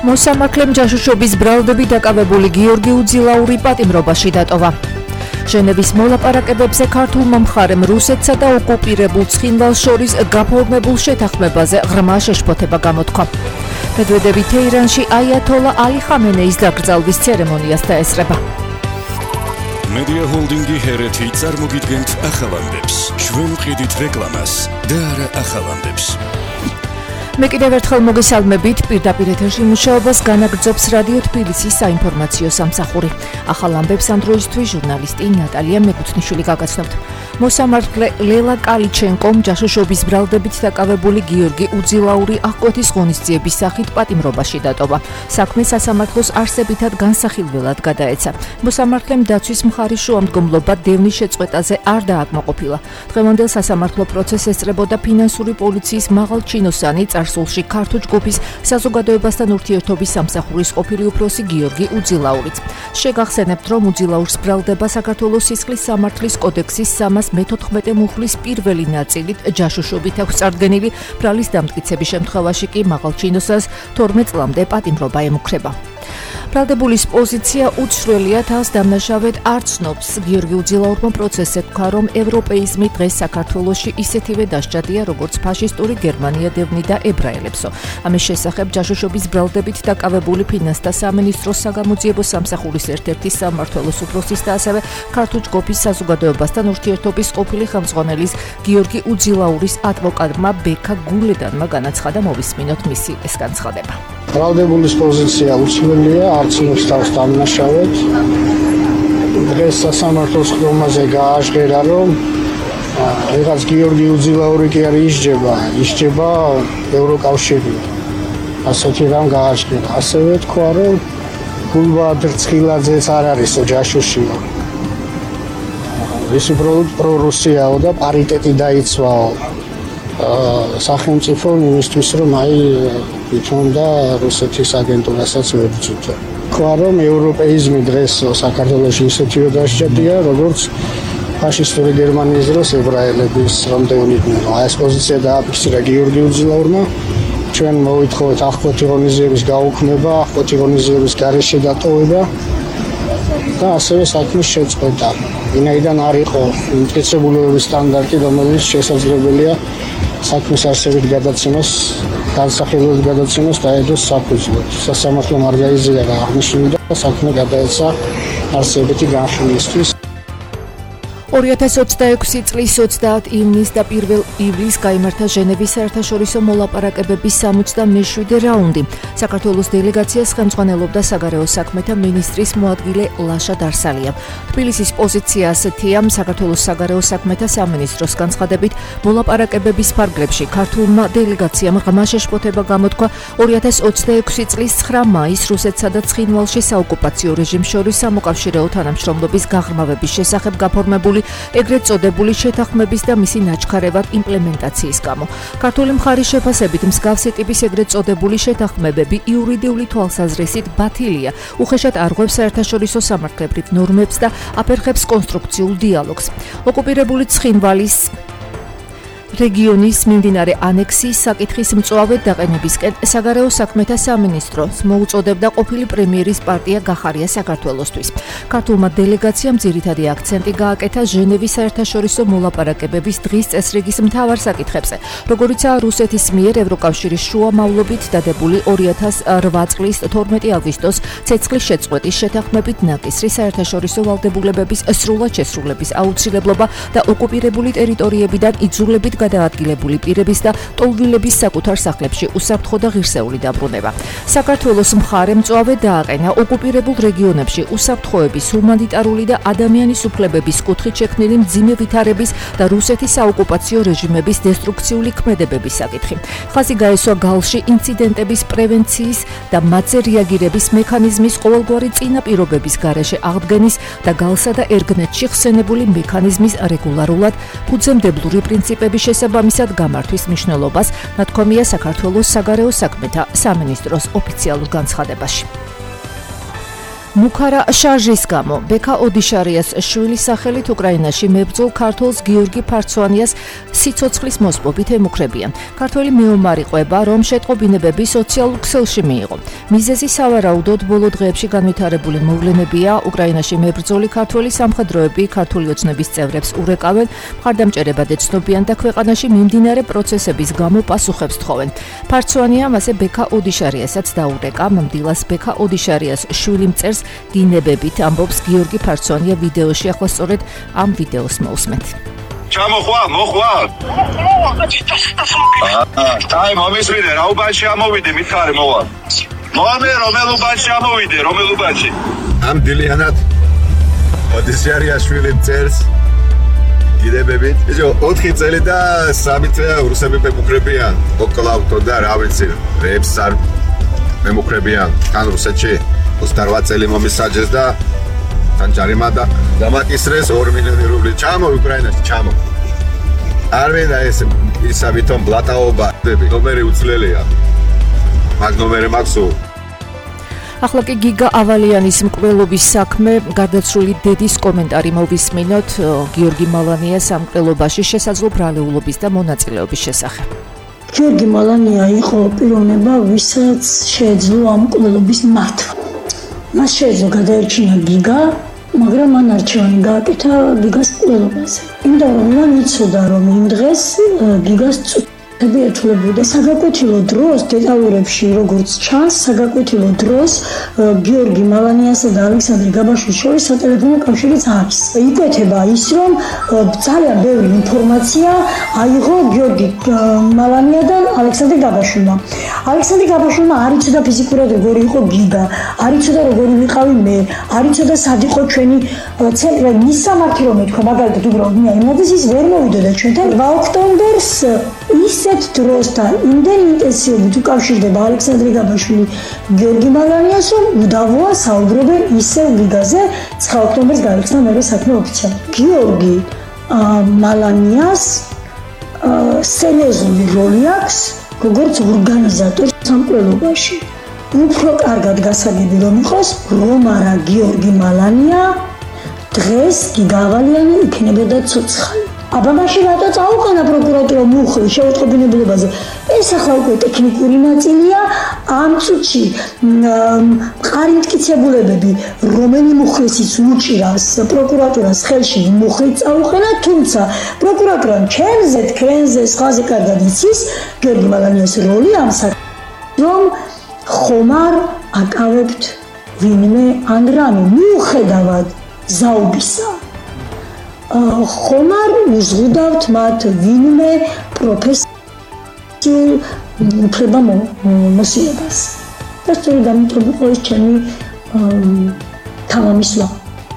მოსამართლემ ჯაშუშობის ბრალდები დაკავებული გიორგი უძილაური პატიმრობაში დატოვა. ჟენევის მოლაპარაკებებზე ქართულმა მხარემ რუსეთსა და ოკუპირებულ ცხინვალს შორის გაფორმებულ შეთანხმებაზე ღრმა შეშფოთება გამოთქვა. მედვედევი თეირანში აიათოლა ალი ხამენეის დაკრძალვის ცერემონიას დაესწრება. მედია ჰოლდინგი ჰერეთი წარმოგიდგენთ ახალამდებს. ჩვენ ვყიდით რეკლამას და არა ახალამდებს. მე კიდევ ერთხელ მოგესალმებით, პირდაპირ ეთერში მუშაობას განაგრძობს რადიო თბილისის საინფორმაციო სამსახური. ახალ ამბებს ამ დროისთვის ჟურნალისტი ნატალია მეკუთნიშვილი გაგაცნობთ. მოსამართლე ლელა კალიჩენკომ ჯაშუშობის ბრალდებით დაკავებული გიორგი უძილაური აღკვეთის ღონისძიების სახით პატიმრობაში დატოვა. საქმე სასამართლოს არსებითად განსახილველად გადაეცა. მოსამართლემ დაცვის მხარის შუამდგომლობა დევნის შეწყვეტაზე არ დააკმაყოფილა. დღევანდელ სასამართლო პროცესს ესწრებოდა ფინანსური პოლიციის მაღალჩინოსანი წარსულში ქართულ ჯგუფის საზოგადოებასთან ურთიერთობის სამსახურის ყოფილი უფროსი გიორგი უძილაურიც. შეგახსენებთ, რომ უძილაურს ბრალდება საქართველოს სისხლის სამართლის კოდექსის 314 მუხლის პირველი ნაწილით ჯაშუშობით აქვს წარდგენილი, ბრალის დამტკიცების შემთხვევაში კი მაღალჩინოსანს 12 წლამდე პატიმრობა ემუქრება. ბრალდებულის პოზიცია უცვლელია, თავს დამნაშავედ არ ცნობს. გიორგი უძილაურმა პროცესზე თქვა, რომ ევროპეიზმი დღეს საქართველოში ისეთივე დასჭადია, როგორც ფაშისტური გერმანია, დევნი და ებრაელებსო. ამის შესახებ ჯაშუშობის ბრალდებით დაკავებული ფინანსთა სამინისტროს საგამოძიებო სამსახურის ერთ-ერთი სამმართველოს უფროსის და ასევე ქართულ ჯგუფის საზოგადოებასთან ურთიერთობის ყოფილი ხელმძღვანელის გიორგი უძილაურის ადვოკატმა ბექა გულედანმა განაცხადა, მოვისმინოთ მისი ეს განცხადება. ბრალდებულის პოზიცია უცვლელია, არ ცნობს თავს დამნაშავედ. დღეს სასამართლოს ხდომაზე გააჟღერა, რომ რაღაც გიორგი უძილაური კი არ ისჯება ევროკავშირი. ასეთი რამ გააჟღერა. ასევე თქვა, რომ გულბად რცხილაძეც არ არის ჯაშუშია. ის უბრალოდ პრორუსიაო და პარიტეტი დაიცვაო სახელმწიფო იმისთვის, რომ თვითონ და რუსეთის აგენტურასაც ვებრძვით. თქვა, რომ ევროპეიზმი დღეს საქართველოში ისეთივე დასჭადია, როგორც ფაშისტური გერმანიის დროს ებრაელების რამდენიმე. ეს პოზიცია დააფიქსირა გიორგი უძილაურმა. ჩვენ მოვითხოვეთ აღკვეთი ღონისძიების გაუქმება, აღკვეთი ღონისძიების გარეშე დატოვება და ასევე საქმის შეწყვეტა. ვინაიდან არ იყო მტკიცებულებების სტანდარტი, რომელიც შესაძლებელია საქმის არსებით გადაცემას, განსახილველად გადაცემას დაედოს საფუძვლად. სასამართლომ არ გაიზრდა და აღნიშნული და საქმე გადაეცა არსებითი განხილვისთვის. 2026 წლის 30 ივნისს და 1 ივლისს გაიმართა ჟენევის საერთაშორისო მოლაპარაკებების 67 რაუნდი. საქართველოს დელეგაციას ხელმძღვანელობდა საგარეო საქმეთა მინისტრის მოადგილე ლაშა დარსალია. თბილისის პოზიცია ასეთია, საქართველოს საგარეო საქმეთა სამინისტროს განცხადებით, მოლაპარაკებების ფარგლებში ქართულმა დელეგაციამ ღრმა შეშფოთება გამოთქვა 2026 წლის 9 მაისს რუსეთსა და ცხინვალში საოკუპაციო რეჟიმს შორის სამოკავშირეო თანამშრომლობის გაღრმავების შესახებ გაფორმებული ეგრეთ წოდებული შეთანხმების და მისი ნაჩქარევად იმპლემენტაციის გამო. ქართული მხარის შეფასებით მსგავსი ტიპის ეგრეთ წოდებული შეთანხმებები იურიდიული თვალსაზრისით ბათილია, უხეშად არღვევს საერთაშორისო სამართლებრივ ნორმებს და აფერხებს კონსტრუქციულ დიალოგს. ოკუპირებული ცხინვალის რეგიონის მიმდინარე ანექსიის საკითხის მწვავედ დაყენებისკენ საგარეო საქმეთა სამინისტროს მოუწოდებდა ყოფილი პრემიერის პარტია გახარია საქართველოსთვის. ქართულმა დელეგაციამ ძირითადი აქცენტი გააკეთა ჟენევის საერთაშორისო მოლაპარაკებების დღის წესრიგის მთავარ საკითხებზე, როგორიცაა რუსეთის მიერ ევროკავშირის შუამავლობით დადებული 2008 წლის 12 აგვისტოს ცეცხლის შეწყვეტის შეთანხმებით ნაკისრი საერთაშორისო ვალდებულებების სრულად შესრულების აუცილებლობა და ოკუპირებული ტერიტორიებიდან იძულებით გადაადგილებული პირების და ტოლვილების საკუთარ სახლებში უსაფრთხო და ღირსეული დაბრუნება. საქართველოს მხარემ მწვავედ დააყენა ოკუპირებულ რეგიონებში უსაფრთხოების, ჰუმანიტარული და ადამიანის უფლებების კუთხით შექმნილი მძიმე ვითარების და რუსეთის საოკუპაციო რეჟიმების დესტრუქციული ქმედებების საკითხი. ხაზი გაესვა გალში ინციდენტების პრევენციის და მათზე რეაგირების მექანიზმის ყოველგვარი წინაპირობების გარეშე აღდგენის და გალსა და ერგნეთში ხსენებული მექანიზმის რეგულარულად ფუძემდებლური პრინციპების შესაბამისად გამართვის მნიშვნელობას, ნათქვამია საქართველოს საგარეო საქმეთა სამინისტროს ოფიციალურ განცხადებაში. მუქარა შარჟის გამო ბექა ოდიშარიას შვილის სახელით უკრაინაში მებრძოლ ქართველს გიორგი ფარცვანიას სიცოცხლის მოსპობით ემუქრებიან. ქართველი მეომარი ყვება, რომ შეტყობინებები სოციალურ ქსელში მიიღო. მიზეზი სავარაუდოდ ბოლო დღეებში განვითარებული მოვლენებია. უკრაინაში მებრძოლი ქართველი სამხედროები ქართული ოცნების წევრებს ურეკავენ, მხარდამჭერებად ეცნობიან და ქვეყანაში მიმდინარე პროცესების გამო პასუხებს თხოვენ. ფარცვანიამ ასე ბექა ოდიშარიასაც დაურეკა. მამდილას ბექა ოდიშარიას შვილი მწერს დინებებით ამბობს გიორგი ფარცვანია ვიდეოში. ახლა სწორედ ამ ვიდეოს მოვსმენთ. ჩამოხვა, მოხვა. აი, მომისვიდე, რა უბანში ამოვიდე, მითხარი მოვა. მოამე, რომელ უბანში ამოვიდე, რომელ უბანში? ამ დილიანად ოდიშარიაშვილი მწერს დინებებით. ისო 4 წელი და 3 წელი რუსები მემუქრებიან. ოკლავტო და რა ვიცი, რებს არ მემუქრებიან. თან რუსეთში 28 წელი მომისაჯეს და თან ჯარიმა და დამაკისრეს 2 მილიონი რუბლი. ჩამო უკრაინაში, ჩამო. არ მინდა ეს ისავითომ ბლატაობა. ნომერი უცვლელია. მაგ ნომერი მაქსო. ახლა კი გიგა ავალიანის მკვლელობის საქმე, გარდაცვლილი დედის კომენტარი მოვისმინოთ გიორგი მალანიას ამ მკვლელობაში შესაძლო ბრალეულობის და მონაწილეობის შესახებ. გიორგი მალანია იყო პიროვნება, ვისაც შეეძლო ამ მკვლელობის მართვა. მას შეეძლო გადაერჩინა გიგა, მაგრამ მან არჩევანი გააკეთა გიგას მკვლელობაზე. იმიტომ რომ მან იცოდა, რომ იმ დღეს გიგას წუთები ერთვლებოდა. საგაკვეთილო დროს დეტალურებში როგორც ჩანს, საგაკვეთილო დროს გიორგი მალანიასა და ალექსანდრე გაბაშვილის შორის სატელეფონო კავშირიც არის. იკვეთება ის, რომ ძალიან ბევრი ინფორმაცია აიღო გიორგი მალანიადან ალექსანდრე გაბაშვილმა. ალექსანდრე გაბაშვილმა არ იცოდა ფიზიკურად როგორი იყო გიგა, არ იცოდა როგორი ვიყავი მე, არ იცოდა სად იყო ჩვენი ცენტრი, მის სამართი რომ ეთქვა, მაგალითად უბრალოდ მე იმოდის ის ვერ მოვიდოდა ჩვენთან 8 ოქტომბერს ისეთ დროსთან იმდენ ინტენსივობით უკავშირდება ალექსანდრე გაბაშვილი გიორგი მალანიას, რომ უდავოა საუბრობენ ისევ გიგაზე. 9 ოქტომბერს გაიხსნა მერე საქმე ოფიციალურად. გიორგი მალანიას სერიოზული როლი აქვს როგორც ორგანიზატორს ამ მკვლელობაში. უფრო კარგად გასაგები რომ იყოს, რომ არა გიორგი მალანია დღეს გიგა ავალიანი იქნებოდა ცოცხალი. აბა მაშინ რატო წაუყენა პროკურატურა მუხლი შეუტყობინებელებაზე? ეს ახლა უკვე ტექნიკური ნაწილია. ამ წუთში მყარი მტკიცებულებები, რომელი მუხლისიც უჭირავს პროკურატურას ხელში, მუხლი წაუყენა, თუმცა პროკურატურამ ჩემზე, თქვენზე, სხვაზე კარგად იცის გიორგი მალანიას როლი ამ საქმეში, რომ ხომ არ აკავებთ ვინმე ან რამე მიუხედავად ზაუბისა. ხომ არ უზღუდავთ მათ ვინმე პროფესიულ უფლება მოსილებას. და სწორედ ამიტომ იყო ეს ჩემი თავამისვლა.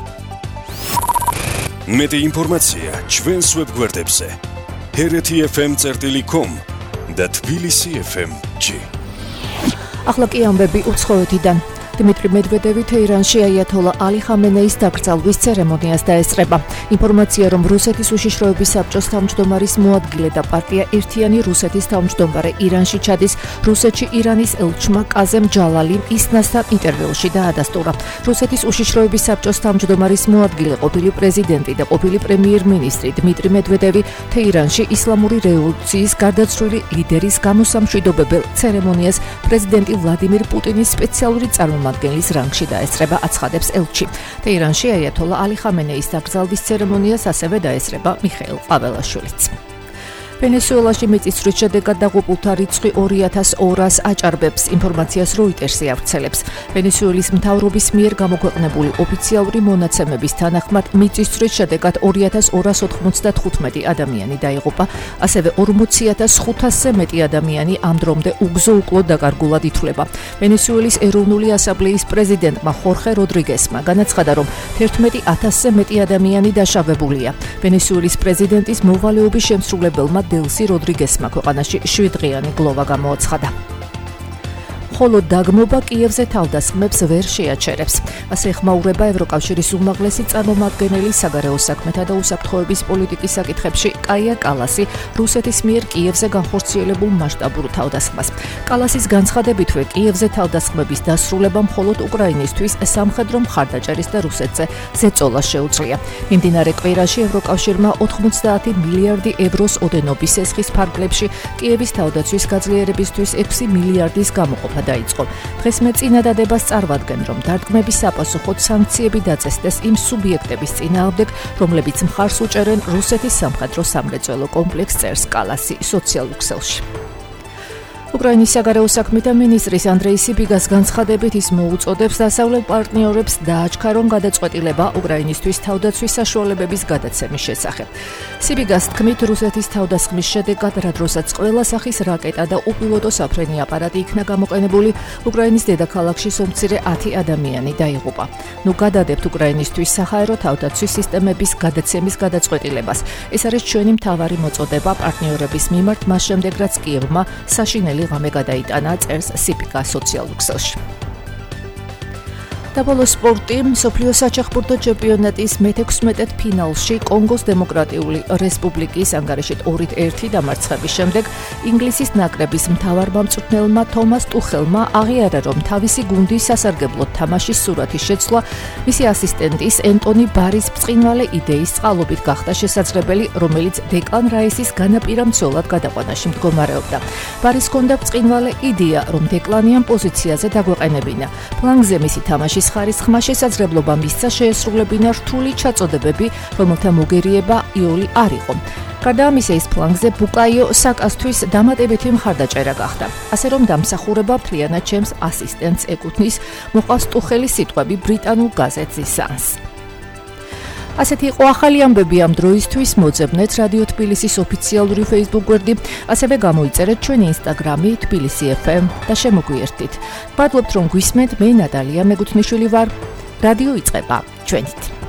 მეტი ინფორმაცია ჩვენს ვებგვერდებზე hereti.fm.com და tbilisi.fm.g. ახლა კი ამბები უცხოეთიდან. დიმიტრი მედვედევი თეირანში აიათოლა ალი ხამენეის დაკრძალვის ცერემონიას დაესწრება. ინფორმაცია, რომ რუსეთის უშიშროების საბჭოს თავმჯდომარის მოადგილე და პარტია ერთიანი რუსეთის თავმჯდომარე ირანში ჩადის, რუსეთში ირანის ელჩმა კაზემ ჯალალიმ ისნასთან ინტერვიუში დაადასტურა. რუსეთის უშიშროების საბჭოს თავმჯდომარის მოადგილე, ყოფილი პრეზიდენტი და ყოფილი პრემიერ-მინისტრი დიმიტრი მედვედევი თეირანში ისლამური რევოლუციის გარდაცვლილი ლიდერის გამოსამშვიდობებელ ცერემონიას პრეზიდენტი ვლადიმირ პუტინის სპეციალური წარმომადგენლის რანგში დაესწრება, აცხადებს ელჩი. თეირანში აიათოლა ალი ხამენეის დაკრძალვის ცერემონიას ასევე დაესწრება მიხეილ ყაველაშვილიც. ვენესუელაში მიწისძვრის შედეგად დაღუპულთა რიცხვი 2200 აჭარბებს, ინფორმაციას როიტერსი ავრცელებს. ვენესუელის მთავრობის მიერ გამოქვეყნებული ოფიციალური მონაცემების თანახმად მიწისძვრის შედეგად 2295 ადამიანი დაიღუპა, ასევე 40500-ზე მეტი ადამიანი ამ დრომდე უგზო-უკლოდ დაკარგულად ითვლება. ვენესუელის ეროვნული ასამბლეის პრეზიდენტმა ხორხე როდრიგესმა განაცხადა, რომ 11000-ზე მეტი ადამიანი დაშავებულია. ვენესუელის პრეზიდენტის მოვალეობის შემსრულებელმა დელსი როდრიგესმა ქვეყანაში 7 დღიანი გლოვა გამოაცხადა. მხოლოდ დაგმობა კიევზე თავდასხმებს ვერ შეაჩერებს. ასე ხმაურება ევროკავშირის უმაღლესი წარმომადგენელი საგარეო საქმეთა და უსაფრთხოების პოლიტიკის საკითხებში კაია კალასი რუსეთის მიერ კიევზე განხორციელებულ მასშტაბურ თავდასხმას. კალასის განცხადებითვე კიევზე თავდასხმების დასრულება მხოლოდ უკრაინისთვის სამხედრო მხარდაჭერის და რუსეთზე ზეწოლა შეუძლია. მიმდინარე კვირაში ევროკავშირმა 90 მილიარდი ევროს ოდენობის ესხის ფარგლებში კიევის თავდაცვის გაძლიერებისთვის 6 მილიარდის გამოყოფა დაიწყო. დღეს მე წინადადებას წარვადგენ, რომ დარტყმების საპასუხოდ სანქციები დაწესდეს იმ სუბიექტების წინააღმდეგ, რომლებიც მხარს უჭერენ რუსეთის სამხედრო სამრეწველო კომპლექსს, წერს კალასი სოციალურ ქსელში. უკრაინის საგარეო საქმეთა მინისტრის ანდრეი სიბიგას განცხადებით ის მოუწოდებს დასავლელ პარტნიორებს დააჩქარონ გადაწყვეტილება უკრაინისთვის თავდაცვის საშუალებების გადაცემის შესახებ. სიბიგას თქმით, რუსეთის თავდასხმის შედეგად რა დროსაც ყველა სახის რაკეტა და უპილოტო საფრენი აპარატი იქნა გამოყენებული, უკრაინის დედაქალაქში სომცირე 10 ადამიანი დაიღუპა. ნუ გადადებთ უკრაინისთვის საჰაერო თავდაცვის სისტემების გადაცემის გადაწყვეტილებას. ეს არის ჩვენი მთავარი მოწოდება პარტნიორების მიმართ, მას შემდეგ რაც კიევმა საშინელი ღამე გადაიტანა, წერს სიბიგა სოციალურ ქსელში. დაბოლო სპორტი, მსოფლიო საჩახბურთო ჩემპიონატის მე-16 ფინალში კონგოს დემოკრატიული რესპუბლიკის ანგარიშით 2-1 დამარცხების შემდეგ ინგლისის ნაკრების მთავარმა მწვრთნელმა თომას ტუხელმა აღიარა, რომ თავისი გუნდის სასარგებლოდ თამაშის სურათის შეცვლა მისი ასისტენტის ენტონი ბარის ბრწყინვალე იდეის წყალობით გახდა შესაძლებელი, რომელიც დეკლან რაისის განაპირა მცველად გადაყვანაში მდგომარეობდა. ბარის ჰქონდა ბრწყინვალე იდეა, რომ დეკლანიან პოზიციაზე დაგვეყენებინა. ფლანგზე მისი თამაში ხარისხმა შესაძლებლობა მისცა შეესრულებინა რთული ჩაწოდებები, რომელთა მოგერიება იოლი არ იყო. გარდა ამისა, ის ფლანგზე ბუკაიო საკასთვის დამატებითი მხარდაჭერა გახდა. ასე რომ დამსახურება მთლიანად ჩემს ასისტენტს ეკუთვნის, მოყავს ტუხელის სიტყვები ბრიტანულ გაზეთზე სანს. ასეთი იყო ახალი ამბები ამ დროისთვის. მოძებნეთ რადიო თბილისის ოფიციალური Facebook გვერდი, ასევე გამოიწერეთ ჩვენი Instagram-ი თბილისი FM და შემოგვიერთდით. მადლობთ, რომ გვისმენთ. მე ნატალია მეგუთნიშვილი ვარ. რადიო იწყება ჩვენით.